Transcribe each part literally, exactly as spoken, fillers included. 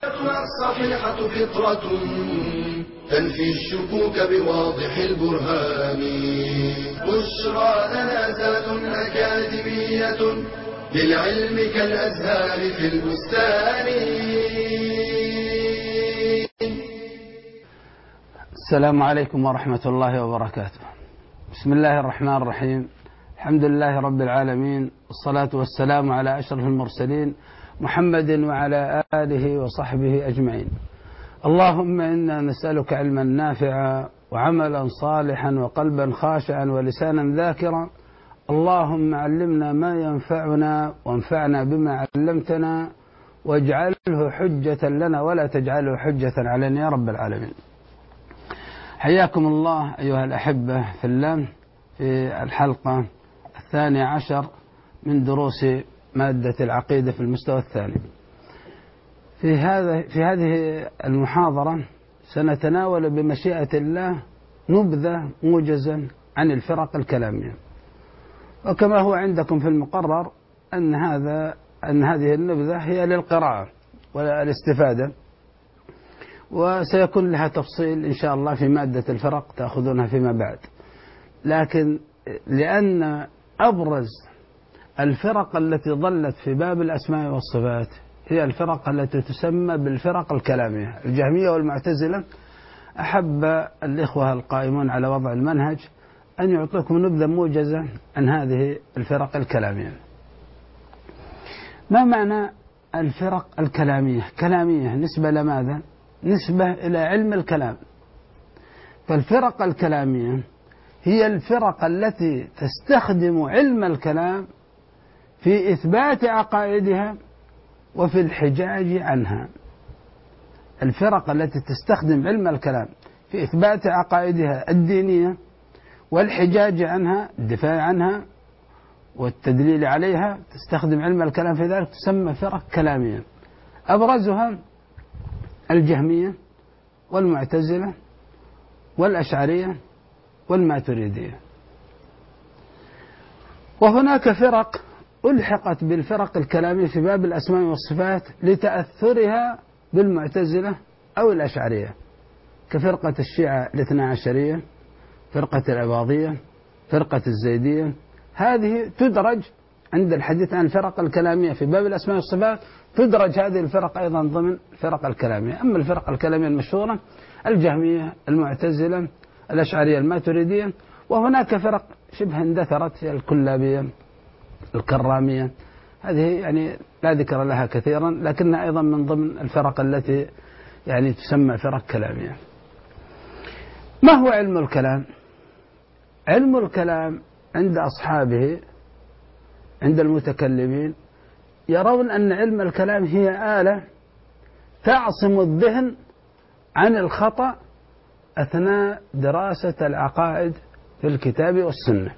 الصحيحة فطرة تنفي الشكوك بواضح البرهان. بشرى لنا ذات أكاديمية للعلم كالأزهار في البستان. السلام عليكم ورحمة الله وبركاته. بسم الله الرحمن الرحيم. الحمد لله رب العالمين، والصلاة والسلام على أشرف المرسلين محمد وعلى آله وصحبه أجمعين. اللهم إنا نسألك علما نافعا وعملا صالحا وقلبا خاشعا ولسانا ذاكرا. اللهم علمنا ما ينفعنا وانفعنا بما علمتنا واجعله حجة لنا ولا تجعله حجة علينا يا رب العالمين. حياكم الله أيها الأحبة في الله في الحلقة الثانية عشر من دروس مادة العقيدة في المستوى الثاني. في هذا في هذه المحاضرة سنتناول بمشيئة الله نبذة موجزة عن الفرق الكلامية، وكما هو عندكم في المقرر أن هذا أن هذه النبذة هي للقراءة والاستفادة، وسيكون لها تفصيل إن شاء الله في مادة الفرق تأخذونها فيما بعد. لكن لأن أبرز الفرق التي ظلت في باب الأسماء والصفات هي الفرق التي تسمى بالفرق الكلامية، الجهمية والمعتزلة، أحب الإخوة القائمون على وضع المنهج أن يعطوكم نبذة موجزة عن هذه الفرق الكلامية. ما معنى الفرق الكلامية؟ كلامية نسبة لماذا؟ نسبة إلى علم الكلام. فالفرق الكلامية هي الفرق التي تستخدم علم الكلام في إثبات عقائدها وفي الحجاج عنها. الفرق التي تستخدم علم الكلام في إثبات عقائدها الدينية والحجاج عنها، الدفاع عنها والتدليل عليها، تستخدم علم الكلام في ذلك، تسمى فرق كلامية. أبرزها الجهمية والمعتزلة والأشعرية والماتريدية. وهناك فرق ألحقت بالفرق الكلامية في باب الأسماء والصفات لتأثرها بالمعتزلة أو الأشعرية، كفرقة الشيعة الاثنى عشرية، فرقة العباضية، فرقة الزيدية. هذه تدرج عند الحديث عن الفرق الكلامية في باب الأسماء والصفات، تدرج هذه الفرق أيضا ضمن الفرق الكلامية. أما الفرق الكلامية المشهورة الجهمية، المعتزلة، الأشعرية، الماتريدية. وهناك فرق شبه اندثرت، هي الكلابية، الكرامية. هذه يعني لا ذكر لها كثيرا، لكنها أيضا من ضمن الفرق التي يعني تسمى فرق كلامية. ما هو علم الكلام؟ علم الكلام عند أصحابه، عند المتكلمين، يرون أن علم الكلام هي آلة تعصم الذهن عن الخطأ أثناء دراسة العقائد في الكتاب والسنة.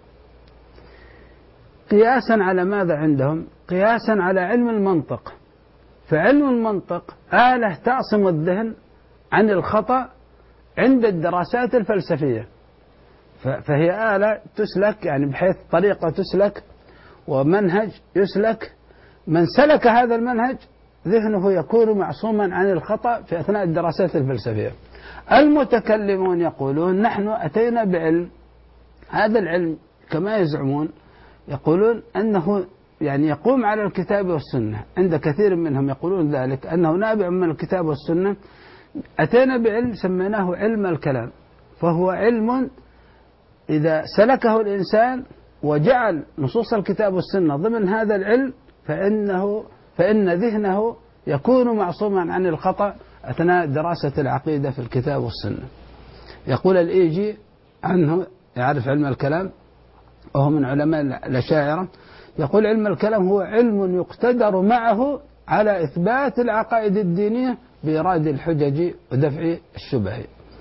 قياسا على ماذا عندهم؟ قياسا على علم المنطق. فعلم المنطق آلة تعصم الذهن عن الخطأ عند الدراسات الفلسفية، فهي آلة تسلك يعني بحيث طريقة تسلك ومنهج يسلك، من سلك هذا المنهج ذهنه يكون معصوما عن الخطأ في أثناء الدراسات الفلسفية. المتكلمون يقولون نحن أتينا بعلم، هذا العلم كما يزعمون يقولون أنه يعني يقوم على الكتاب والسنة، عند كثير منهم يقولون ذلك أنه نابع من الكتاب والسنة. أتينا بعلم سميناه علم الكلام، فهو علم إذا سلكه الإنسان وجعل نصوص الكتاب والسنة ضمن هذا العلم فإنه فإن ذهنه يكون معصوما عن الخطأ أثناء دراسة العقيدة في الكتاب والسنة. يقول الإيجي عنه، يعرف علم الكلام وهو من علماء الأشاعرة، يقول علم الكلام هو علم يقتدر معه على إثبات العقائد الدينية بإيراد الحجج ودفع الشبه.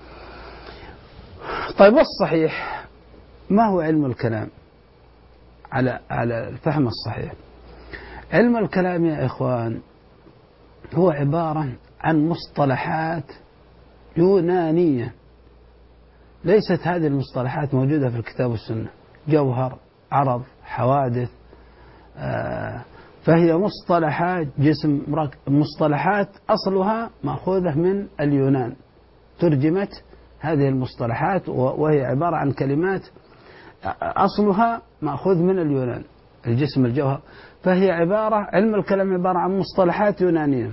طيب والصحيح ما هو علم الكلام على على الفهم الصحيح؟ علم الكلام يا إخوان هو عبارة عن مصطلحات يونانية، ليست هذه المصطلحات موجودة في الكتاب والسنة. جوهر، عرض، حوادث، فهي مصطلحات جسم مصطلحات أصلها مأخوذة من اليونان، ترجمت هذه المصطلحات وهي عبارة عن كلمات أصلها مأخوذ من اليونان، الجسم الجوهر. فهي عبارة علم الكلام عبارة عن مصطلحات يونانية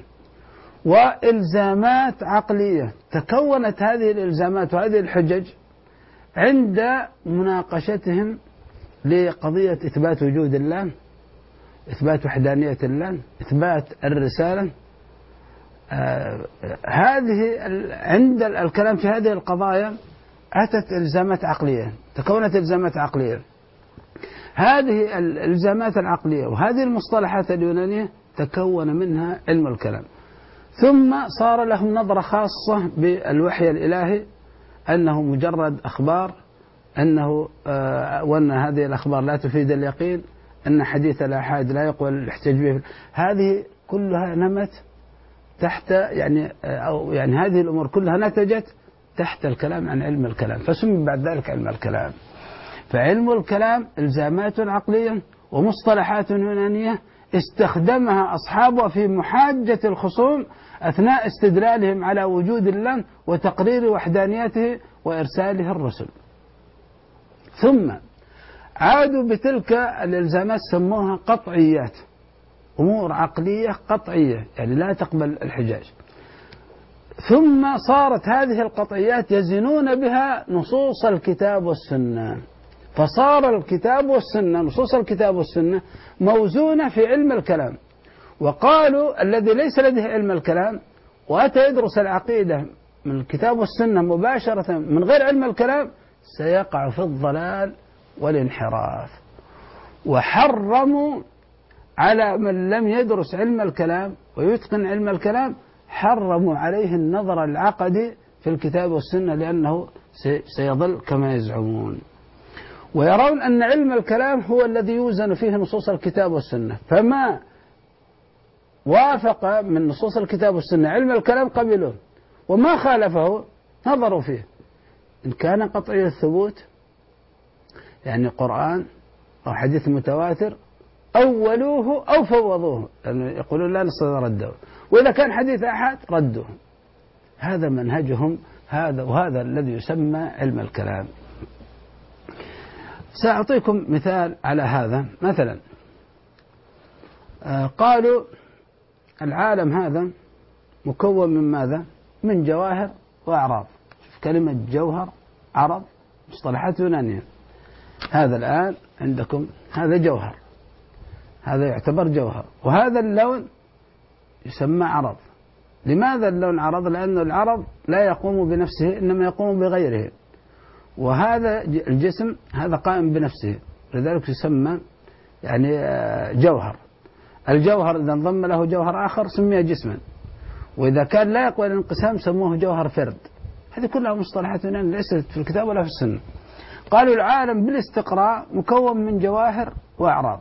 وإلزامات عقلية. تكونت هذه الإلزامات وهذه الحجج عند مناقشتهم لقضية إثبات وجود الله، إثبات وحدانية الله، إثبات الرسالة. آه هذه عند الكلام في هذه القضايا أتت إلزامات عقلية، تكونت إلزامات عقلية. هذه الإلزامات العقلية وهذه المصطلحات اليونانية تكون منها علم الكلام. ثم صار لهم نظرة خاصة بالوحي الإلهي، أنه مجرد أخبار، أنه آه وأن هذه الأخبار لا تفيد اليقين، أن حديث الآحاد لا يقوى الاحتجاج به. هذه كلها نمت تحت يعني أو يعني هذه الأمور كلها نتجت تحت الكلام عن علم الكلام، فسمي بعد ذلك علم الكلام. فعلم الكلام إلزامات عقلية ومصطلحات يونانية استخدمها أصحابه في محاجة الخصوم أثناء استدلالهم على وجود الله وتقرير وحدانيته وإرساله الرسل. ثم عادوا بتلك الإلزامات سموها قطعيات، أمور عقلية قطعية يعني لا تقبل الحجاج. ثم صارت هذه القطعيات يزنون بها نصوص الكتاب والسنة، فصار الكتاب والسنة نصوص الكتاب والسنة موزونة في علم الكلام. وقالوا الذي ليس لديه علم الكلام وأتى يدرس العقيدة من الكتاب والسنة مباشرة من غير علم الكلام سيقع في الضلال والانحراف. وحرموا على من لم يدرس علم الكلام ويتقن علم الكلام، حرموا عليه النظر العقدي في الكتاب والسنة لأنه سيضل كما يزعمون. ويرون أن علم الكلام هو الذي يوزن فيه نصوص الكتاب والسنة، فما وافق من نصوص الكتاب والسنة علم الكلام قبلوه، وما خالفه نظروا فيه. إن كان قطعي الثبوت يعني قرآن أو حديث متواتر أولوه أو فوضوه، لأنه يقولون لا نستطيع رده، وإذا كان حديث أحد ردوه. هذا منهجهم، هذا وهذا الذي يسمى علم الكلام. سأعطيكم مثال على هذا. مثلا قالوا العالم هذا مكون من ماذا؟ من جواهر وأعراض. كلمة جوهر عرض مصطلحات يونانية. هذا الآن عندكم هذا جوهر، هذا يعتبر جوهر، وهذا اللون يسمى عرض. لماذا اللون عرض؟ لأن العرض لا يقوم بنفسه إنما يقوم بغيره، وهذا الجسم هذا قائم بنفسه، لذلك يسمى يعني جوهر. الجوهر إذا انضم له جوهر آخر سمي جسما، وإذا كان لا يقوى الانقسام سموه جوهر فرد. هذه كلها مصطلحات يونانية ليست في الكتاب ولا في السنة. قالوا العالم بالاستقراء مكون من جواهر وأعراض.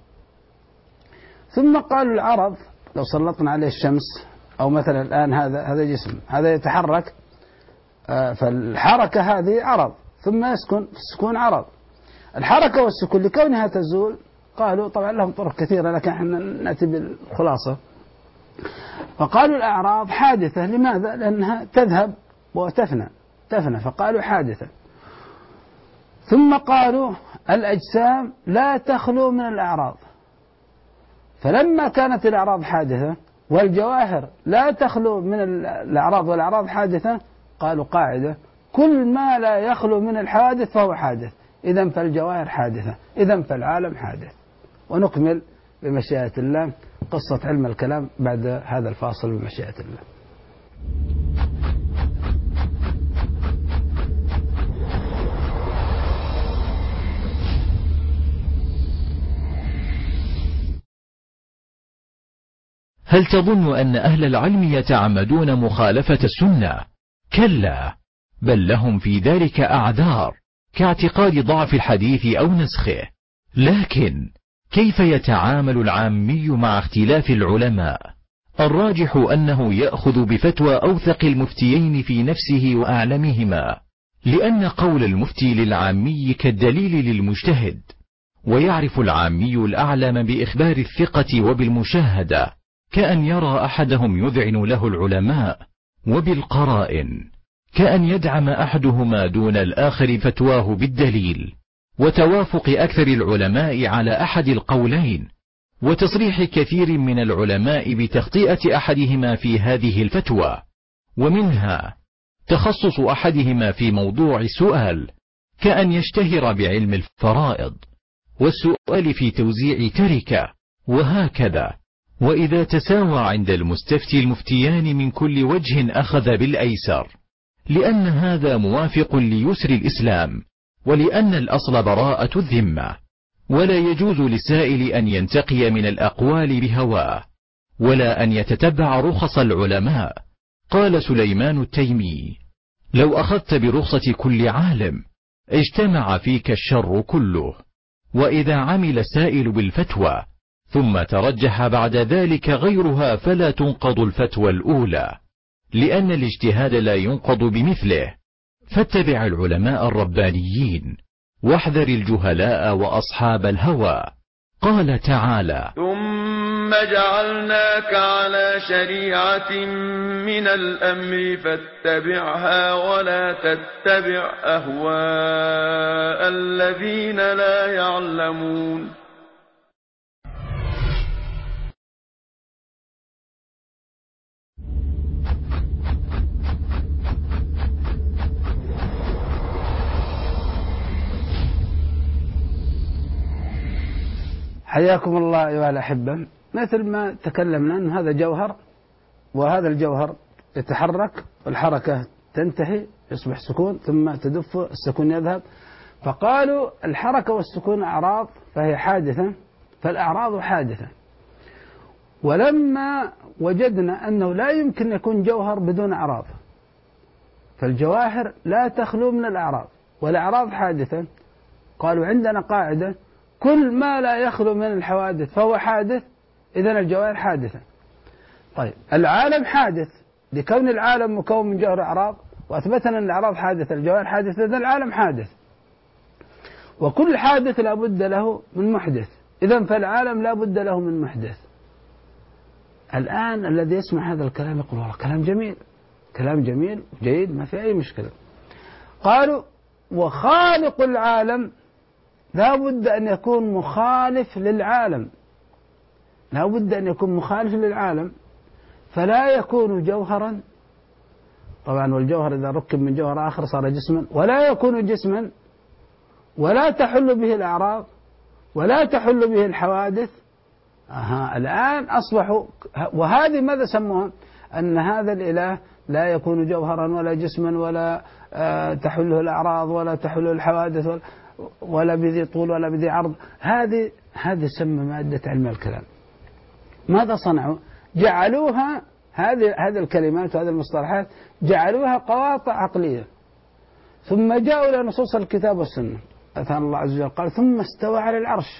ثم قالوا العرض لو سلطنا عليه الشمس أو مثلا الآن هذا هذا جسم هذا يتحرك، فالحركة هذه عرض، ثم يسكن، السكون عرض. الحركة والسكون لكونها تزول قالوا طبعا لهم طرق كثيرة لكن احنا نأتي بالخلاصة. فقالوا الأعراض حادثة. لماذا؟ لأنها تذهب وتفنى تفنى فقالوا حادثة. ثم قالوا الأجسام لا تخلو من الأعراض، فلما كانت الأعراض حادثة والجواهر لا تخلو من الأعراض والأعراض حادثة قالوا قاعدة: كل ما لا يخلو من الحوادث فهو حادث، إذن فالجواهر حادثة، إذن فالعالم حادث. ونكمل بمشيئة الله قصة علم الكلام بعد هذا الفاصل بمشيئة الله. هل تظن أن أهل العلم يتعمدون مخالفة السنة؟ كلا، بل لهم في ذلك أعذار كاعتقاد ضعف الحديث أو نسخه. لكن كيف يتعامل العامي مع اختلاف العلماء؟ الراجح أنه يأخذ بفتوى أوثق المفتيين في نفسه وأعلمهما، لأن قول المفتي للعامي كالدليل للمجتهد، ويعرف العامي الأعلم بإخبار الثقة وبالمشاهدة، كأن يرى أحدهم يذعن له العلماء، وبالقرائن، كأن يدعم أحدهما دون الآخر فتواه بالدليل، وتوافق أكثر العلماء على أحد القولين، وتصريح كثير من العلماء بتخطئة أحدهما في هذه الفتوى، ومنها تخصص أحدهما في موضوع السؤال، كأن يشتهر بعلم الفرائض والسؤال في توزيع تركة، وهكذا. وإذا تساوى عند المستفتي المفتيان من كل وجه أخذ بالأيسر، لأن هذا موافق ليسر الإسلام، ولأن الأصل براءة الذمة، ولا يجوز للسائل أن ينتقي من الأقوال بهواه، ولا أن يتتبع رخص العلماء. قال سليمان التيمي: لو أخذت برخصة كل عالم اجتمع فيك الشر كله. وإذا عمل السائل بالفتوى ثم ترجح بعد ذلك غيرها فلا تنقض الفتوى الأولى، لأن الاجتهاد لا ينقض بمثله. فاتبع العلماء الربانيين، واحذر الجهلاء وأصحاب الهوى. قال تعالى: ثم جعلناك على شريعة من الأمر فاتبعها ولا تتبع أهواء الذين لا يعلمون. حياكم الله أيها الأحبة. مثل ما تكلمنا أن هذا جوهر، وهذا الجوهر يتحرك والحركة تنتهي يصبح سكون، ثم تدف السكون يذهب. فقالوا الحركة والسكون أعراض فهي حادثة، فالأعراض حادثة. ولما وجدنا أنه لا يمكن يكون جوهر بدون أعراض، فالجواهر لا تخلو من الأعراض والأعراض حادثة، قالوا عندنا قاعدة: كل ما لا يخلو من الحوادث فهو حادث، إذن الجواهر حادثة. طيب العالم حادث لكون العالم مكون من جوهر أعراض، وأثبتنا أن الأعراض حادثة الجواهر حادثة، إذن العالم حادث، وكل حادث لا بد له من محدث، إذن فالعالم لا بد له من محدث. الآن الذي يسمع هذا الكلام يقول والله كلام جميل، كلام جميل جيد ما في أي مشكلة. قالوا وخالق العالم لا بد أن يكون مخالف للعالم، لا بد أن يكون مخالف للعالم، فلا يكون جوهرا، طبعا والجوهر إذا ركب من جوهر آخر صار جسما، ولا يكون جسما، ولا تحل به الأعراض، ولا تحل به الحوادث. أها الآن أصبحوا، وهذه ماذا سموها؟ أن هذا الإله لا يكون جوهرا ولا جسما ولا آه تحله الأعراض ولا تحله الحوادث ولا, ولا بذي طول ولا بذي عرض. هذه هذه سمى مادة علم الكلام. ماذا صنعوا؟ جعلوها هذه هذه الكلمات وهذه المصطلحات جعلوها قواطع عقلية، ثم جاءوا إلى نصوص الكتاب والسنة. أتى الله عز وجل قال ثم استوى على العرش،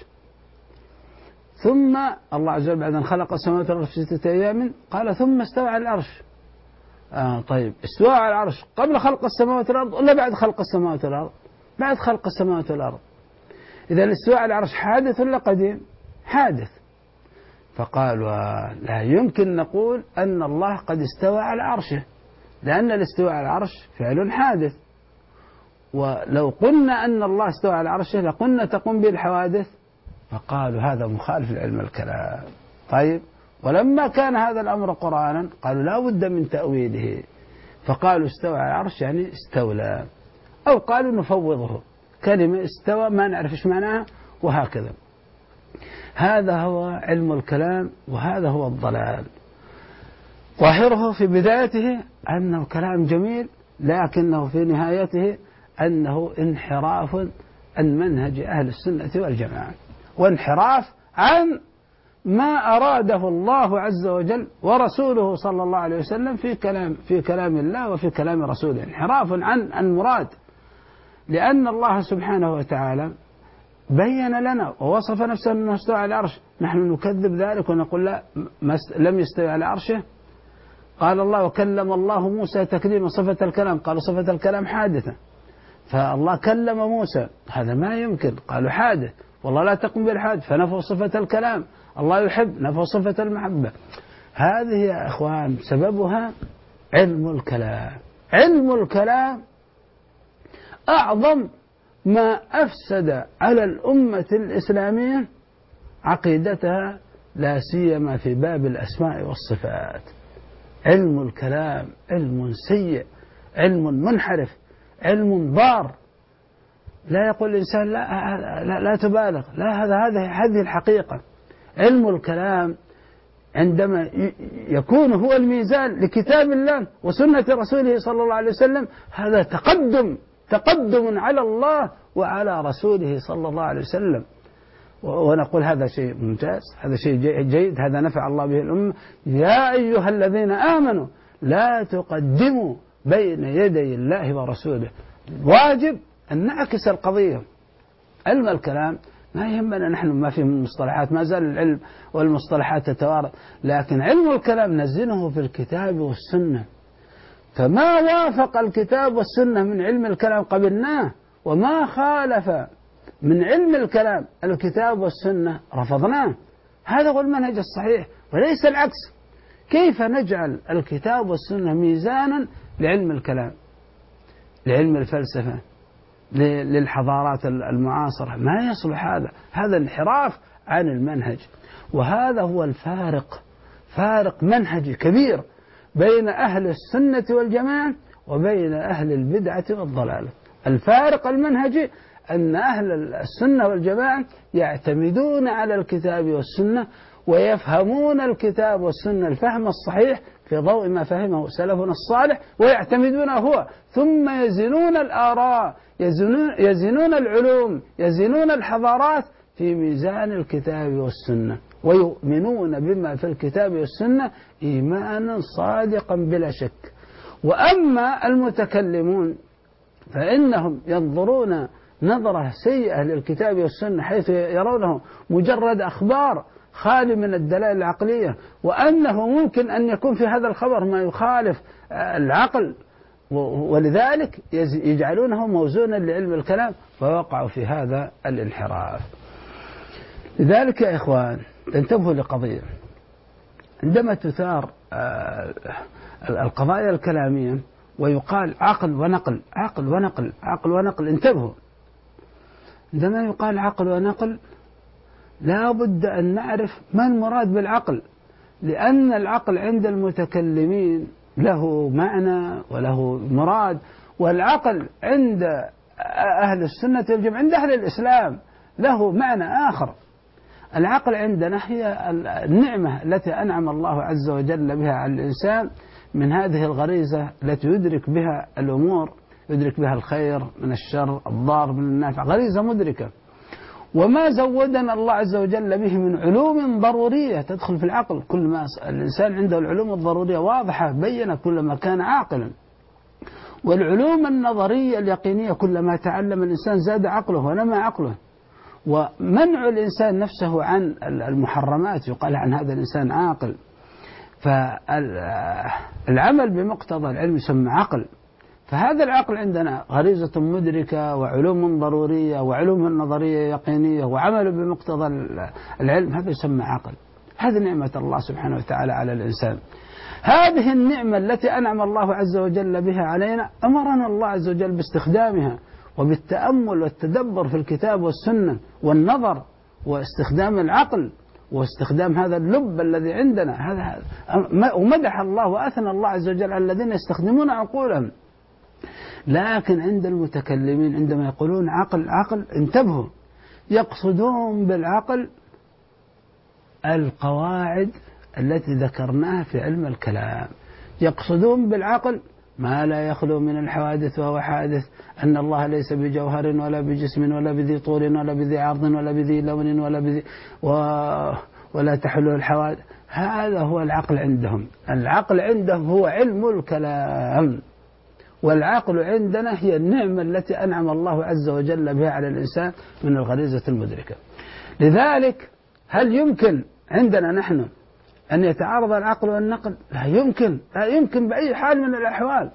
ثم الله عز وجل بعد أن خلق السماوات والأرض في ستة أيام قال ثم استوى على العرش. آه طيب استوى على العرش قبل خلق السماوات والأرض ولا بعد خلق السماوات والأرض؟ بعد خلق السماوات والأرض. إذا الاستواء على العرش حادث ولا قديم؟ حادث. فقالوا لا يمكن نقول أن الله قد استوى على عرشه، لأن الاستواء على العرش فعل حادث، ولو قلنا أن الله استوى على عرشه لقلنا تقوم به الحوادث. فقالوا هذا مخالف لعلم الكلام. طيب ولما كان هذا الأمر قرآنا قالوا لا بد من تأويله، فقالوا استوى على العرش يعني استولى، أو قالوا نفوضه، كلمة استوى ما نعرف ايش معناها، وهكذا. هذا هو علم الكلام، وهذا هو الضلال. ظاهره في بدايته أنه كلام جميل، لكنه في نهايته أنه انحراف عن منهج أهل السنة والجماعة، وانحراف عن ما أراده الله عز وجل ورسوله صلى الله عليه وسلم في كلام في كلام الله وفي كلام رسوله، انحراف عن المراد. لأن الله سبحانه وتعالى بين لنا ووصف نفسه أنه استوى على العرش، نحن نكذب ذلك ونقول لا لم يستوي على عرشه. قال الله وكلم الله موسى تكليما، صفة الكلام قالوا صفة الكلام حادثة، فالله كلم موسى، هذا ما يمكن، قالوا حادث. والله لا تقم بالإلحاد فنفوا صفة الكلام، الله يحب نفوا صفة المحبة. هذه يا إخوان سببها علم الكلام. علم الكلام أعظم ما أفسد على الأمة الإسلامية عقيدتها، لا سيما في باب الأسماء والصفات. علم الكلام علم سيء، علم منحرف، علم ضار. لا يقول الإنسان لا, لا, لا تبالغ، لا، هذا هذا هذه الحقيقة. علم الكلام عندما يكون هو الميزان لكتاب الله وسنة رسوله صلى الله عليه وسلم، هذا تقدم تقدم على الله وعلى رسوله صلى الله عليه وسلم. ونقول هذا شيء ممتاز، هذا شيء جيد، هذا نفع الله به الأمة. يا أيها الذين آمنوا لا تقدموا بين يدي الله ورسوله. واجب أن نعكس القضية. علم الكلام ما يهمنا نحن ما في من مصطلحات، ما زال العلم والمصطلحات تتوارد، لكن علم الكلام نزله في الكتاب والسنة، فما وافق الكتاب والسنة من علم الكلام قبلناه، وما خالف من علم الكلام الكتاب والسنة رفضناه. هذا هو المنهج الصحيح وليس العكس. كيف نجعل الكتاب والسنة ميزانا لعلم الكلام، لعلم الفلسفة، للحضارات المعاصرة؟ ما يصلح هذا، هذا انحراف عن المنهج. وهذا هو الفارق، فارق منهجي كبير بين أهل السنة والجماعة وبين أهل البدعة والضلالة. الفارق المنهجي أن أهل السنة والجماعة يعتمدون على الكتاب والسنة ويفهمون الكتاب والسنة الفهم الصحيح في ضوء ما فهمه سلفنا الصالح ويعتمدونه هو، ثم يزنون الآراء، يزنون, يزنون العلوم، يزنون الحضارات في ميزان الكتاب والسنة، ويؤمنون بما في الكتاب والسنة إيمانا صادقا بلا شك. وأما المتكلمون فإنهم ينظرون نظرة سيئة للكتاب والسنة، حيث يرونه مجرد أخبار خالي من الدلائل العقلية، وأنه ممكن أن يكون في هذا الخبر ما يخالف العقل، ولذلك يجعلونه موزونا لعلم الكلام، فوقعوا في هذا الانحراف. لذلك يا إخوان انتبهوا لقضية، عندما تثار القضايا الكلامية ويقال عقل ونقل، عقل ونقل، عقل ونقل، انتبهوا، عندما يقال عقل ونقل لا بد أن نعرف ما المراد بالعقل، لأن العقل عند المتكلمين له معنى وله مراد، والعقل عند أهل السنة والجماعة، عند أهل الإسلام له معنى آخر. العقل عندنا هي النعمة التي أنعم الله عز وجل بها على الإنسان من هذه الغريزة التي يدرك بها الأمور، يدرك بها الخير من الشر، الضار من النافع، غريزة مدركة. وما زودنا الله عز وجل به من علوم ضرورية تدخل في العقل، كل ما الإنسان عنده العلوم الضرورية واضحة بينة كلما كان عاقلا. والعلوم النظرية اليقينية كلما تعلم الإنسان زاد عقله ونمى عقله. ومنع الإنسان نفسه عن المحرمات يقال عن هذا الإنسان عاقل. فالعمل بمقتضى العلم يسمى عقل. فهذا العقل عندنا غريزة مدركة وعلوم ضرورية وعلوم نظرية يقينية وعمل بمقتضى العلم، هذا يسمى عقل. هذه نعمة الله سبحانه وتعالى على الإنسان. هذه النعمة التي أنعم الله عز وجل بها علينا أمرنا الله عز وجل باستخدامها وبالتأمل والتدبر في الكتاب والسنة والنظر واستخدام العقل واستخدام هذا اللب الذي عندنا. هذا ومدح الله وأثنى الله عز وجل على الذين يستخدمون عقولهم. لكن عند المتكلمين عندما يقولون عقل عقل انتبهوا، يقصدون بالعقل القواعد التي ذكرناها في علم الكلام، يقصدون بالعقل ما لا يخلو من الحوادث وهو حادث، أن الله ليس بجوهر ولا بجسم ولا بذي طول ولا بذي عرض ولا بذي لون ولا بذي و... ولا تحله الحوادث. هذا هو العقل عندهم. العقل عندهم هو علم الكلام، والعقل عندنا هي النعمة التي أنعم الله عز وجل بها على الإنسان من الغريزة المدركة. لذلك هل يمكن عندنا نحن أن يتعارض العقل والنقل؟ لا يمكن، لا يمكن بأي حال من الأحوال،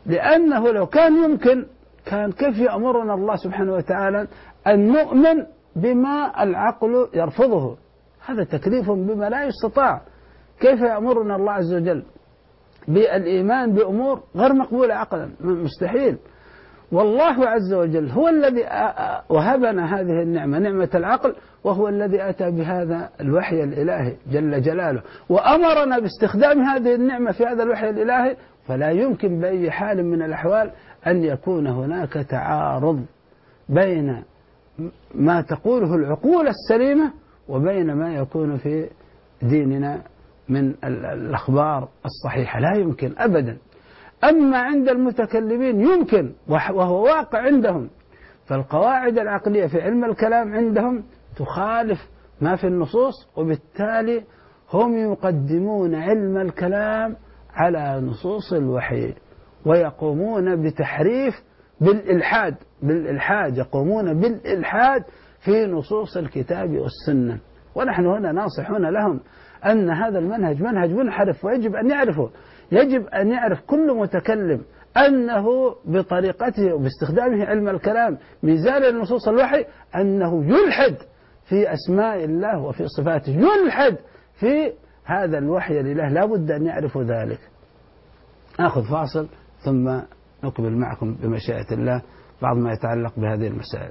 لأنه لو كان يمكن كان كيف يأمرنا الله سبحانه وتعالى أن نؤمن بما العقل يرفضه، هذا تكليف بما لا يستطاع. كيف يأمرنا الله عز وجل بالإيمان بأمور غير مقبولة عقلا؟ مستحيل. والله عز وجل هو الذي وهبنا هذه النعمة، نعمة العقل، وهو الذي أتى بهذا الوحي الإلهي جل جلاله، وأمرنا باستخدام هذه النعمة في هذا الوحي الإلهي. فلا يمكن بأي حال من الأحوال أن يكون هناك تعارض بين ما تقوله العقول السليمة وبين ما يكون في ديننا من الأخبار الصحيحة، لا يمكن أبدا. أما عند المتكلمين يمكن، وهو واقع عندهم. فالقواعد العقلية في علم الكلام عندهم تخالف ما في النصوص، وبالتالي هم يقدمون علم الكلام على نصوص الوحي، ويقومون بتحريف بالإلحاد بالإلحاد يقومون بالإلحاد في نصوص الكتاب والسنة. ونحن هنا ناصحون لهم أن هذا المنهج منهج منحرف، ويجب أن يعرفه. يجب أن يعرف كل متكلم أنه بطريقته وباستخدامه علم الكلام ميزان لنصوص الوحي أنه يلحد في أسماء الله وفي صفاته، يلحد في هذا الوحي لله، لا بد أن يعرفوا ذلك. أخذ فاصل ثم نكمل معكم بمشيئة الله بعض ما يتعلق بهذه المسائل.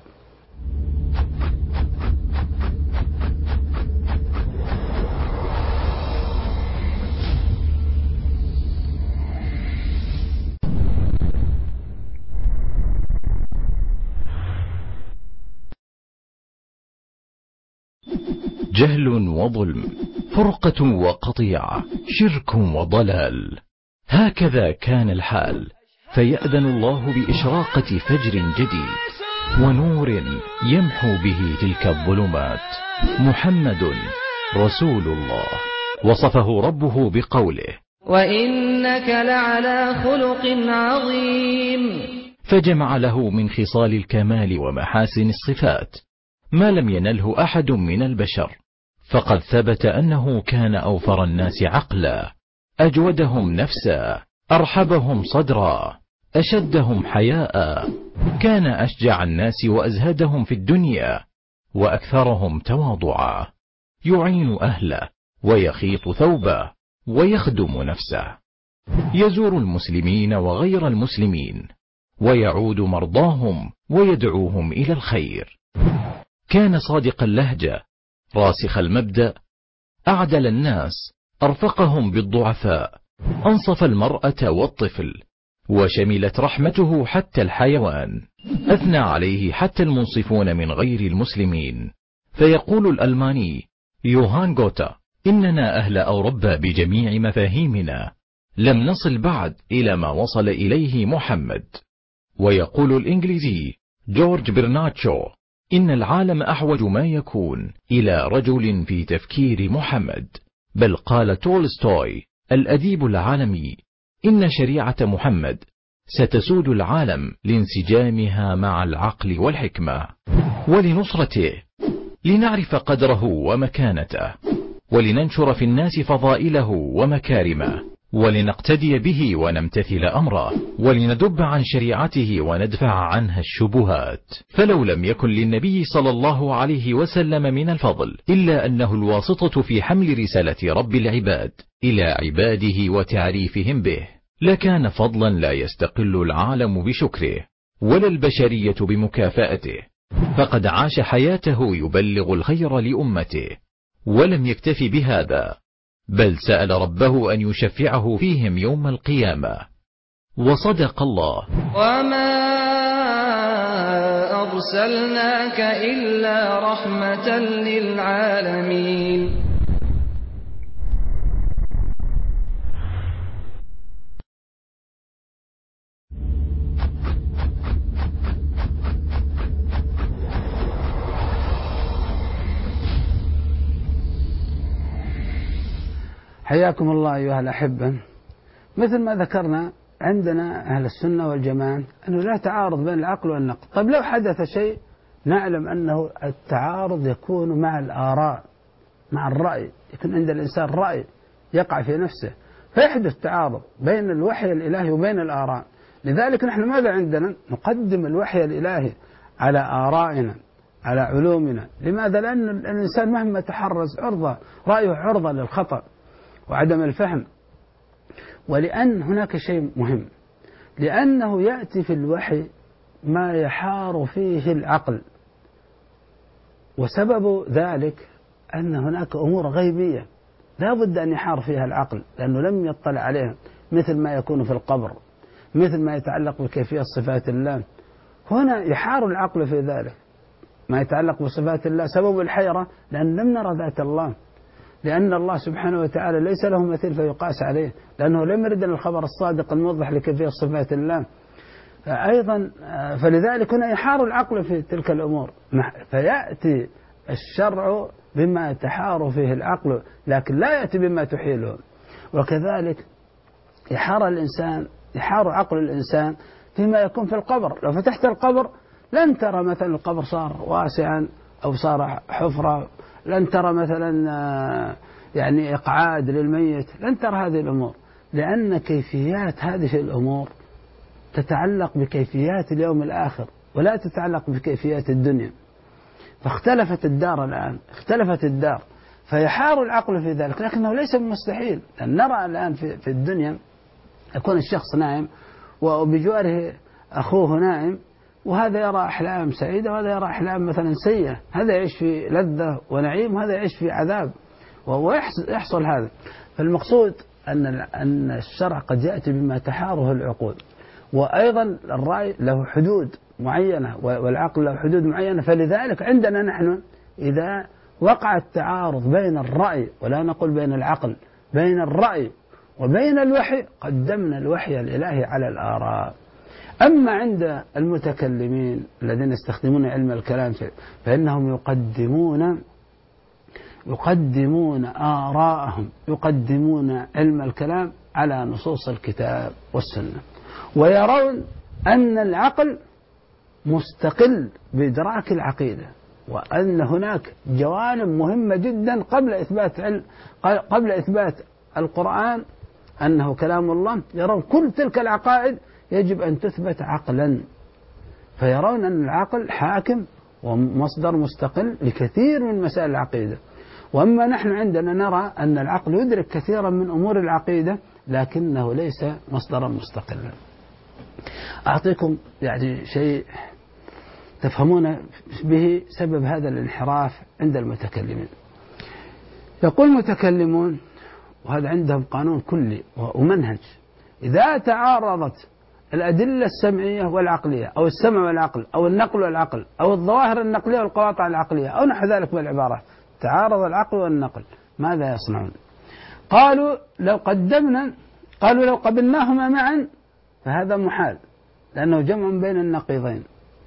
جهل وظلم، فرقة وقطيعة، شرك وضلال، هكذا كان الحال. فيأذن الله بإشراقة فجر جديد ونور يمحو به تلك الظلمات. محمد رسول الله، وصفه ربه بقوله: وإنك لعلى خلق عظيم. فجمع له من خصال الكمال ومحاسن الصفات ما لم ينله أحد من البشر. فقد ثبت أنه كان أوفر الناس عقلا، أجودهم نفسا، أرحبهم صدرا، أشدهم حياء، كان أشجع الناس وأزهدهم في الدنيا، وأكثرهم تواضعا، يعين أهله ويخيط ثوبه ويخدم نفسه، يزور المسلمين وغير المسلمين، ويعود مرضاهم ويدعوهم إلى الخير. كان صادق اللهجة، راسخ المبدأ، أعدل الناس، أرفقهم بالضعفاء، أنصف المرأة والطفل، وشملت رحمته حتى الحيوان. أثنى عليه حتى المنصفون من غير المسلمين. فيقول الألماني يوهان غوتا: إننا أهل أوروبا بجميع مفاهيمنا لم نصل بعد إلى ما وصل إليه محمد. ويقول الإنجليزي جورج برناتشو: إن العالم أحوج ما يكون إلى رجل في تفكير محمد. بل قال تولستوي الأديب العالمي: إن شريعة محمد ستسود العالم لانسجامها مع العقل والحكمة. ولنصرته، لنعرف قدره ومكانته، ولننشر في الناس فضائله ومكارمه، ولنقتدي به ونمتثل أمره، ولندب عن شريعته وندفع عنها الشبهات. فلو لم يكن للنبي صلى الله عليه وسلم من الفضل إلا أنه الواسطة في حمل رسالة رب العباد إلى عباده وتعريفهم به، لكان فضلا لا يستقل العالم بشكره ولا البشرية بمكافأته. فقد عاش حياته يبلغ الخير لأمته، ولم يكتف بهذا، بل سأل ربه أن يشفعه فيهم يوم القيامة. وصدق الله: وما أرسلناك إلا رحمة للعالمين. حياكم الله أيها الأحبة. مثل ما ذكرنا عندنا أهل السنة والجماعة أنه لا تعارض بين العقل والنقل. طيب لو حدث شيء نعلم أنه التعارض يكون مع الآراء، مع الرأي، يكون عند الإنسان رأي يقع في نفسه فيحدث تعارض بين الوحي الإلهي وبين الآراء. لذلك نحن ماذا عندنا؟ نقدم الوحي الإلهي على آرائنا على علومنا. لماذا؟ لأن الإنسان مهما تحرز عرضة رأيه عرضة للخطأ وعدم الفهم. ولأن هناك شيء مهم، لأنه يأتي في الوحي ما يحار فيه العقل، وسبب ذلك أن هناك أمور غيبية لا بد أن يحار فيها العقل لأنه لم يطلع عليها، مثل ما يكون في القبر، مثل ما يتعلق بكيفية صفات الله. هنا يحار العقل في ذلك ما يتعلق بصفات الله. سبب الحيرة لأن لم نرى ذات الله، لأن الله سبحانه وتعالى ليس له مثيل فيقاس عليه، لأنه لم يرد الخبر الصادق الموضح لكيفية صفات الله. أيضا فلذلك هنا يحار العقل في تلك الأمور، فيأتي الشرع بما يتحار فيه العقل لكن لا يأتي بما تحيله. وكذلك يحار الإنسان يحار عقل الإنسان فيما يكون في القبر. لو فتحت القبر لن ترى مثلا القبر صار واسعا أو صار حفرة، لن ترى مثلا يعني إقعاد للميت، لن ترى هذه الأمور، لأن كيفيات هذه الأمور تتعلق بكيفيات اليوم الآخر ولا تتعلق بكيفيات الدنيا. فاختلفت الدار الآن، اختلفت الدار، فيحار العقل في ذلك. لكنه ليس بمستحيل أن نرى الآن في, في الدنيا يكون الشخص نائم وبجواره أخوه نائم، وهذا يرى أحلام سعيدة وهذا يرى أحلام مثلا سيئة، هذا يعيش في لذة ونعيم وهذا يعيش في عذاب، ويحصل هذا. فالمقصود أن أن الشرع قد يأتي بما تحاره العقول، وأيضا الرأي له حدود معينة والعقل له حدود معينة. فلذلك عندنا نحن إذا وقع التعارض بين الرأي، ولا نقول بين العقل، بين الرأي وبين الوحي، قدمنا الوحي الإلهي على الآراء. أما عند المتكلمين الذين يستخدمون علم الكلام فإنهم يقدمون يقدمون آراءهم، يقدمون علم الكلام على نصوص الكتاب والسنة، ويرون أن العقل مستقل بإدراك العقيدة، وأن هناك جوانب مهمة جدا قبل إثبات علم قبل إثبات القرآن أنه كلام الله. يرون كل تلك العقائد يجب أن تثبت عقلا، فيرون أن العقل حاكم ومصدر مستقل لكثير من مسائل العقيدة. وأما نحن عندنا نرى أن العقل يدرك كثيرا من أمور العقيدة لكنه ليس مصدرا مستقلا. أعطيكم يعني شيء تفهمون به سبب هذا الانحراف عند المتكلمين. يقول المتكلمون، وهذا عندهم قانون كلي ومنهج، إذا تعارضت الأدلة السمعية والعقلية أو السمع والعقل أو النقل والعقل أو الظواهر النقلية والقواطع العقلية أو نحو ذلك من العبارات، تعارض العقل والنقل، ماذا يصنعون؟ قالوا لو قدمنا قالوا لو قبلناهما معا فهذا محال لأنه جمع بين النقيضين،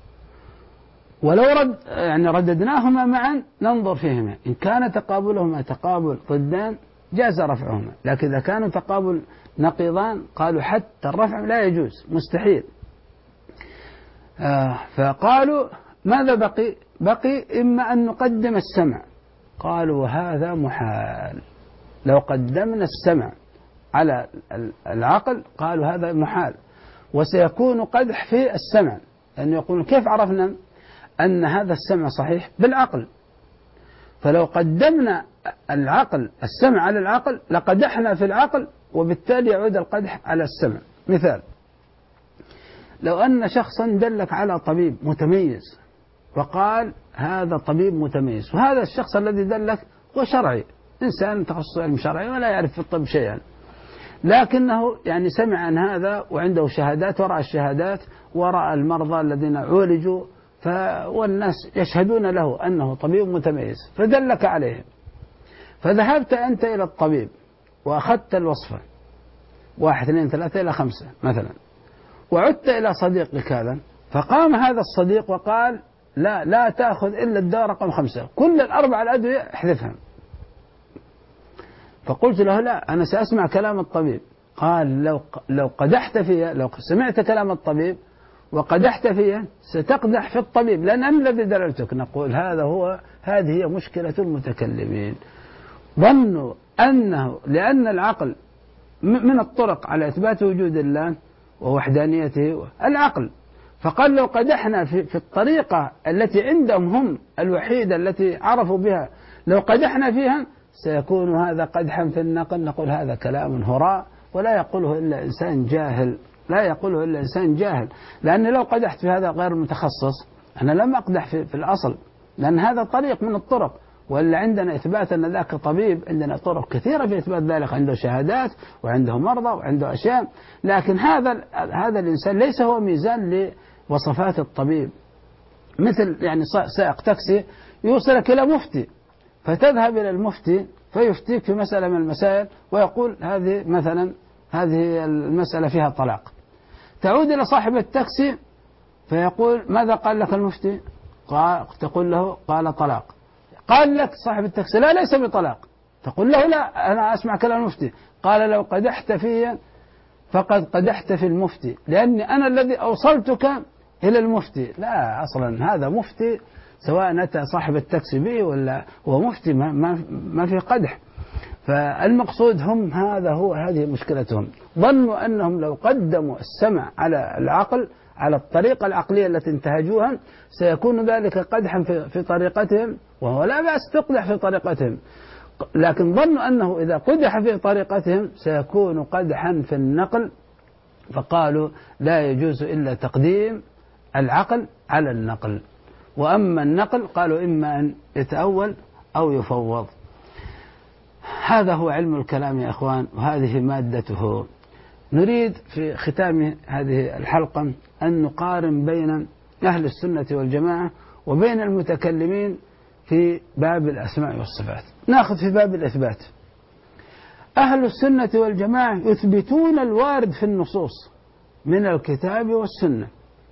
ولو رد يعني رددناهما معا ننظر فيهما، إن كان تقابلهما تقابل ضدان جاز رفعهما، لكن إذا كانوا تقابل نقيضان قالوا حتى الرفع لا يجوز، مستحيل. آه فقالوا ماذا بقي؟ بقي إما أن نقدم السمع، قالوا هذا محال. لو قدمنا السمع على العقل قالوا هذا محال، وسيكون قدح في السمع، لأنه يقولون كيف عرفنا أن هذا السمع صحيح؟ بالعقل. فلو قدمنا العقل السمع على العقل لقدحنا في العقل، وبالتالي يعود القدح على السمع. مثال، لو أن شخصا دلك على طبيب متميز وقال هذا طبيب متميز، وهذا الشخص الذي دلك هو شرعي، إنسان تخصص علم شرعي ولا يعرف في الطب شيئا، لكنه يعني سمع عن هذا وعنده شهادات، ورأى الشهادات ورأى المرضى الذين عولجوا، والناس يشهدون له أنه طبيب متميز، فدلك عليهم. فذهبت أنت إلى الطبيب وأخذت الوصفة واحد اثنين ثلاثة إلى خمسة مثلا، وعدت إلى صديقك هذا، فقام هذا الصديق وقال لا لا تأخذ إلا الدواء رقم خمسة، كل الأربع الأدوية احذفها. فقلت له لا، أنا سأسمع كلام الطبيب. قال لو لو قدحت فيها، لو سمعت كلام الطبيب وقدحت فيها ستقدح في الطبيب، لأن أنا الذي دللتك. نقول هذا هو هذه هي مشكلة المتكلمين، ظنوا أنه لأن العقل من الطرق على إثبات وجود الله ووحدانيته العقل، فقال لو قدحنا في, في الطريقة التي عندهم هم الوحيدة التي عرفوا بها، لو قدحنا فيها سيكون هذا قدحا في النقل. نقول هذا كلام هراء ولا يقوله إلا إنسان جاهل، لا يقوله إلا إنسان جاهل. لأن لو قدحت في هذا غير متخصص أنا لم أقدح في, في الأصل، لأن هذا طريق من الطرق. وإلا عندنا إثبات أن ذاك طبيب، عندنا طرق كثيرة في إثبات ذلك، عنده شهادات وعنده مرضى وعنده أشياء. لكن هذا هذا الإنسان ليس هو ميزان لوصفات الطبيب. مثل يعني سائق تاكسي يوصلك إلى مفتي، فتذهب إلى المفتي فيفتيك في مسألة من المسائل ويقول هذه مثلا هذه المسألة فيها طلاق. تعود إلى صاحب التاكسي فيقول ماذا قال لك المفتي؟ قال تقول له قال طلاق. قال لك صاحب التاكسي لا ليس بطلاق. تقول له لا أنا أسمع كلام المفتي. قال لو قدحت في فقد قدحت في المفتي، لأني أنا الذي أوصلتك إلى المفتي. لا، أصلا هذا مفتي سواء أتى صاحب التاكسي به ولا هو مفتي، ما, ما, ما في قدح. فالمقصود هم هذا هو هذه مشكلتهم. ظنوا أنهم لو قدموا السمع على العقل، على الطريقة العقلية التي انتهجوها، سيكون ذلك قدحا في, في طريقتهم، وهو لا بأس تقدح في طريقتهم. لكن ظنوا أنه إذا قدح في طريقتهم سيكون قدحا في النقل، فقالوا لا يجوز إلا تقديم العقل على النقل. وأما النقل قالوا إما أن يتأول أو يفوض. هذا هو علم الكلام يا أخوان، وهذه مادته. نريد في ختام هذه الحلقة أن نقارن بين أهل السنة والجماعة وبين المتكلمين في باب الأسماء والصفات. نأخذ في باب الإثبات. أهل السنة والجماعة يثبتون الوارد في النصوص من الكتاب والسنة،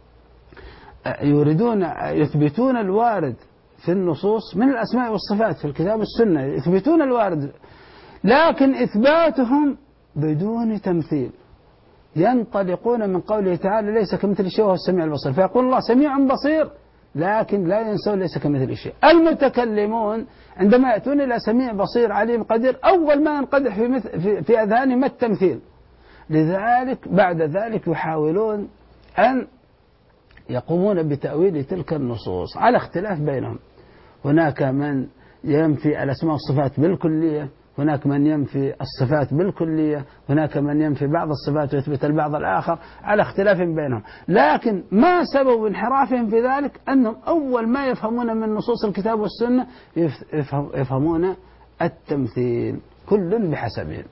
يريدون يثبتون الوارد في النصوص من الأسماء والصفات في الكتاب والسنة، يثبتون الوارد، لكن إثباتهم بدون تمثيل. ينطلقون من قوله تعالى ليس كمثل شيء وهو السميع البصير، فيقول الله سميع بصير، لكن لا ينسون ليس كمثل شيء. المتكلمون عندما يأتون إلى سميع بصير عليم قدير، أول ما ينقدح في, مثل في, في أذهانهم التمثيل. لذلك بعد ذلك يحاولون أن يقومون بتأويل تلك النصوص على اختلاف بينهم. هناك من ينفي الأسماء والصفات بالكلية، هناك من ينفي الصفات بالكلية، هناك من ينفي بعض الصفات ويثبت البعض الآخر، على اختلاف بينهم. لكن ما سبب انحرافهم في ذلك؟ أنهم أول ما يفهمون من نصوص الكتاب والسنة يفهمون التمثيل، كل بحسبه.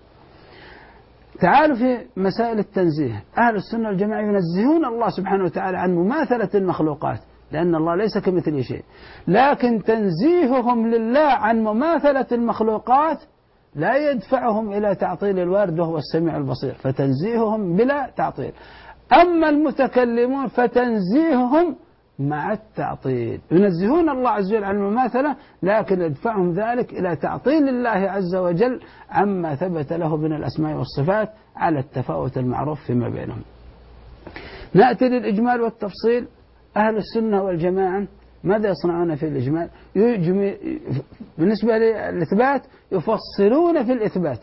تعالوا في مسائل التنزيه. أهل السنة والجماعة ينزهون الله سبحانه وتعالى عن مماثلة المخلوقات، لأن الله ليس كمثله شيء. لكن تنزيههم لله عن مماثلة المخلوقات لا يدفعهم إلى تعطيل الوارد وهو السميع البصير، فتنزيههم بلا تعطيل. أما المتكلمون فتنزيههم مع التعطيل، ينزهون الله عز وجل عن المماثلة، لكن يدفعهم ذلك إلى تعطيل الله عز وجل عما ثبت له من الأسماء والصفات على التفاوت المعروف فيما بينهم. نأتي للإجمال والتفصيل. أهل السنة والجماعة ماذا يصنعون في الإجمال؟ بالنسبة للإثبات يفصلون في الإثبات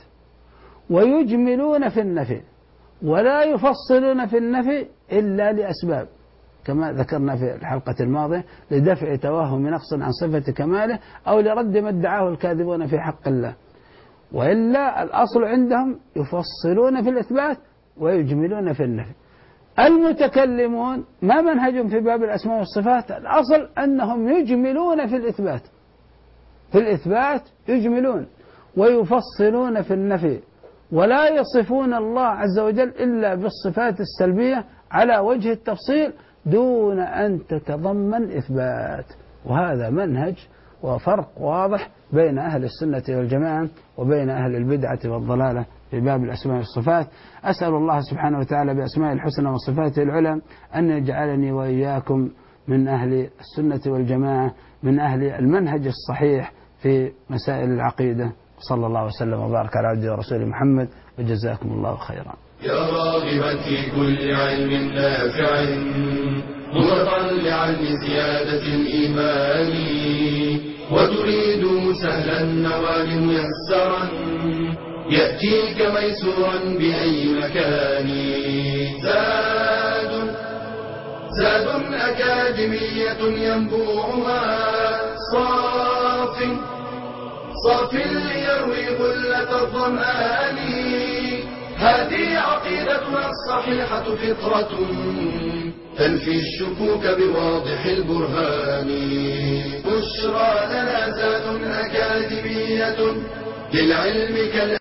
ويجملون في النفي، ولا يفصلون في النفي إلا لأسباب كما ذكرنا في الحلقة الماضية، لدفع توهم نقص عن صفة كماله أو لرد ما ادعاه الكاذبون في حق الله. وإلا الأصل عندهم يفصلون في الإثبات ويجملون في النفي. المتكلمون ما منهجهم في باب الأسماء والصفات؟ الأصل أنهم يجملون في الإثبات، في الإثبات يجملون ويفصلون في النفي، ولا يصفون الله عز وجل إلا بالصفات السلبية على وجه التفصيل دون أن تتضمن إثبات. وهذا منهج وفرق واضح بين أهل السنة والجماعة وبين أهل البدعة والضلالة في باب الأسماء والصفات. أسأل الله سبحانه وتعالى بأسماء الحسنى وصفاته العلى أن يجعلني وإياكم من أهل السنة والجماعة، من أهل المنهج الصحيح في مسائل العقيدة. صلى الله وسلم وبارك على عبده ورسوله محمد، وجزاكم الله خيرا. يا راغبا في كل علم نافع متطلعا لزيادة الإيمان، وتريد سهلا النوال ميسرا يأتيك ميسورا بأي مكان. زاد زاد أكاديمية ينبوعها صاف صاف ليروي غلة الظمآن. هذه عقيدتنا الصحيحة فطرة تنفي الشكوك بواضح البرهان. بشرى لنا زاد أكاديمية للعلم كالعلم.